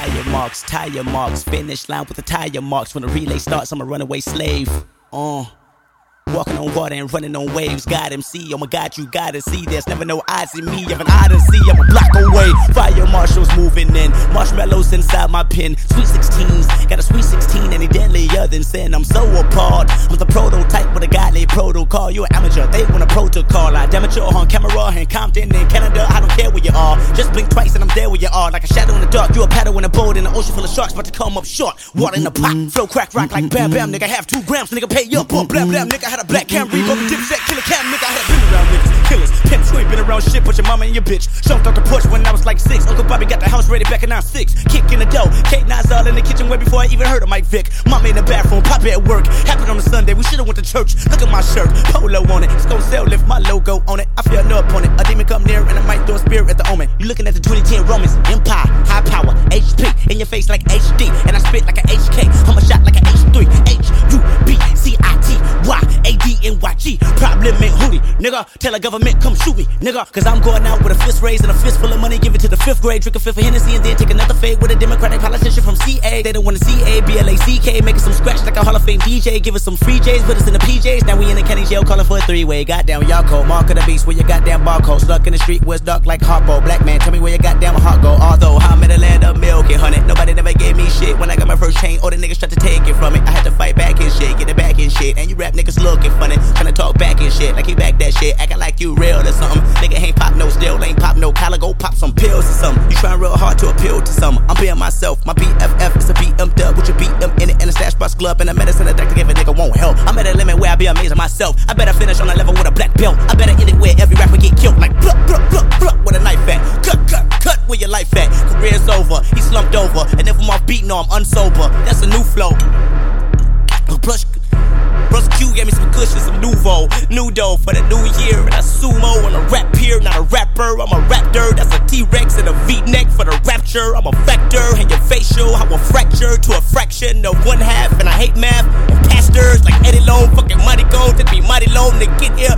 Tire marks, finish line with the tire marks. When the relay starts, I'm a runaway slave. Walking on water and running on waves. God MC, oh my God, you gotta see. There's never no odds in me of an odyssey. I'm a block away. Fire marshals moving in. Marshmallows inside my pen. Sweet 16s, got a sweet 16 any deadlier than sin. I'm so appalled. I'm the prototype with a godly protocol. You an amateur, they want a protocol. I damage you on camera in Compton in Canada. I don't care where you are. Just blink twice and I'm there where you are. Like a shadow in the dark. You a paddle in a boat in an ocean full of sharks, about to come up short. Water in the pot, flow crack rock like bam bam. Nigga have 2 grams, nigga pay up on blam blam. Nigga had a black cam, Reebok, dipset, killer cam, nigga. I had been around niggas, killers, pimps. You ain't been around shit, but your mama and your bitch. Jumped off the porch when I was like 6. Uncle Bobby got the house ready back in 96. Kick in the dough, Kate Nas all in the kitchen way before I even heard of Mike Vick. Mama in the bathroom, Papa at work. Happened on a Sunday, we should've went to church. Look at my shirt, polo on it. It's gon' sell, lift my logo on it. I feel no up on it. A demon come near and I might throw a spear at the omen. You looking at the 2010 Romans, Empire, high power, HP. In your face like HD, and I spit like a HK. I'm a shot like a H3, H-U-B-C-I-T-Y-A-D-N-Y-G. Problem in hootie, nigga. Tell the government come shoot me, nigga. Cause I'm going out with a fist raised and a fist full of money. Give it to the 5th grade. Drink a fifth of Hennessy and then take another fade with a Democratic politician from CA. They don't want to CA, B-L-A-C-K. Making some scratch like a Hall of Fame DJ. Give us some free J's, put us in the PJs. Now we in the county jail calling for a 3-way. Goddamn, y'all cold. Mark of the beast where your goddamn barcode. Stuck in the street where it's dark like Harpo. Black man, tell me where your goddamn heart go. Although I'm in the land of milk and honey. Nobody never gave me shit. When I got my first chain, all the niggas tried to take it from me. I had to fight back and shit, get it back and shit. And you rap niggas looking funny, tryna talk back and shit. Like you back that shit, acting like you real or something. Nigga ain't pop no still, ain't pop no collar. Go pop some pills or something. You trying real hard to appeal to something. I'm being myself, my BFF is a BM dub with your BM in it and a stash box glove and a medicine a doctor give a nigga won't help. I'm at a limit where I be amazing myself. I better finish on a level with a black belt. I better end it where every rapper get killed like pluck, pluck, pluck, pluck with a knife at. Cut, cut, cut where your life at. Career's over, he slumped over, and if I'm off beat, no I'm unsober. That's a new flow. Plus Q gave me some cushions, some Nuvo, Nudo for the new year. And a sumo on a rap pier, not a rapper. I'm a raptor, that's a T-Rex and a V-neck for the rapture. I'm a vector, and your facial, I will fracture to a fraction of 1/2. And I hate math and pastors like Eddie Long. Fucking mighty gold, take me mighty long to get here.